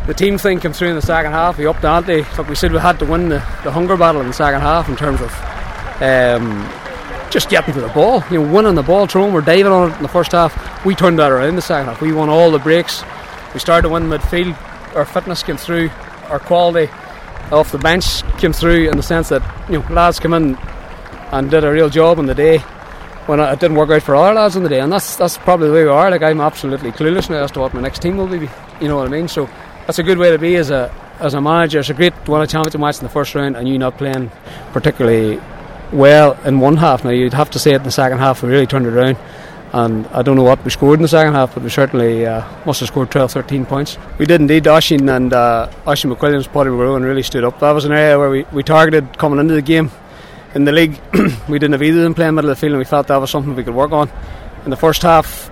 the team thing came through in the second half. We upped the ante. Look, we said we had to win the hunger battle in the second half in terms of just getting to the ball, winning the ball, throwing, we're diving on it in the first half. We turned that around in the second half. We won all the breaks. We started to win midfield. Our fitness came through. Our quality off the bench came through in the sense that lads come in and did a real job on the day when it didn't work out for our lads on the day, and that's probably the way we are. Like, I'm absolutely clueless now as to what my next team will be. You know what I mean? So that's a good way to be as a manager. It's a great to win a championship match in the first round and you not playing particularly well in one half. Now you'd have to say it in the second half we really turned it around, and I don't know what we scored in the second half, but we certainly must have scored 12-13 points. We did indeed. Oisín and Oisín McWilliams, Paddy McGrowan really stood up. That was an area where we targeted coming into the game. In the league we didn't have either of them playing middle of the field, and we felt that was something we could work on. In the first half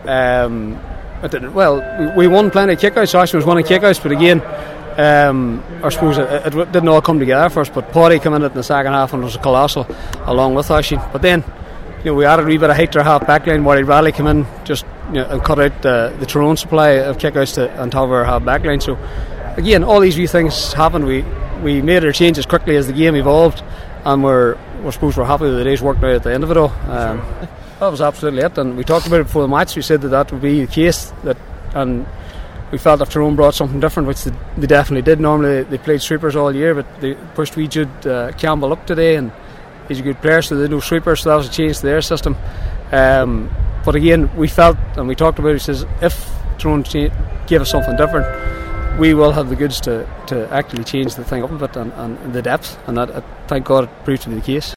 we won plenty of kickouts. Oisín was winning kickouts, but again I suppose it didn't all come together first, but Paddy came in it in the second half and was colossal along with Oisín. But then we added a wee bit of height to our half back line. Wally Bradley came in just and cut out the Tyrone supply of kickouts on top of our half back line. So again, all these wee things happened. We made our changes quickly as the game evolved, and we're happy with the day's work now at the end of it all. That was absolutely it, and we talked about it before the match. We said that would be the case, and we felt if Tyrone brought something different, which they definitely did. Normally they played sweepers all year, but they pushed wee Jude Campbell up today, and he's a good player, so they do sweepers, so that was a change to their system. But again, we felt, and we talked about it, he says, if Tyrone gave us something different, we will have the goods to actually change the thing up a bit and the depth, and that, thank God, it proved to be the case.